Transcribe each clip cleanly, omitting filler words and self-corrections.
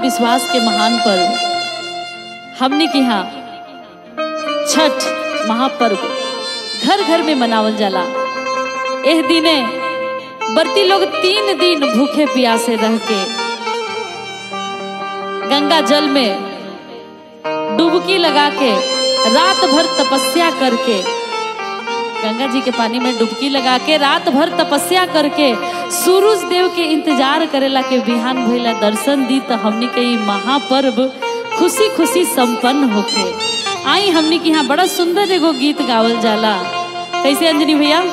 विश्वास के महान पर्व हमने के यहाँ छठ महापर्व घर घर में मनावल जाला। एह दिने बरती लोग 3 दिन भूखे प्यासे रह के गंगा जल में डुबकी लगा के रात भर तपस्या करके, गंगा जी के पानी में डुबकी लगा के रात भर तपस्या करके सूरज देव के इंतजार करेला के बिहान भइला दर्शन दी तो हमनी के महापर्व खुशी खुशी संपन्न होके। आई हमनी के यहाँ बड़ा सुंदर एगो गीत गावल जाला। कैसे अंजनी भैया?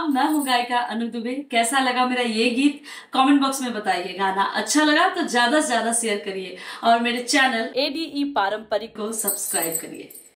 मैं हूँ गायिका अनु दुबे। कैसा लगा मेरा ये गीत कमेंट बॉक्स में बताइए। गाना अच्छा लगा तो ज्यादा से ज्यादा शेयर करिए और मेरे चैनल ADE पारंपरिक को सब्सक्राइब करिए।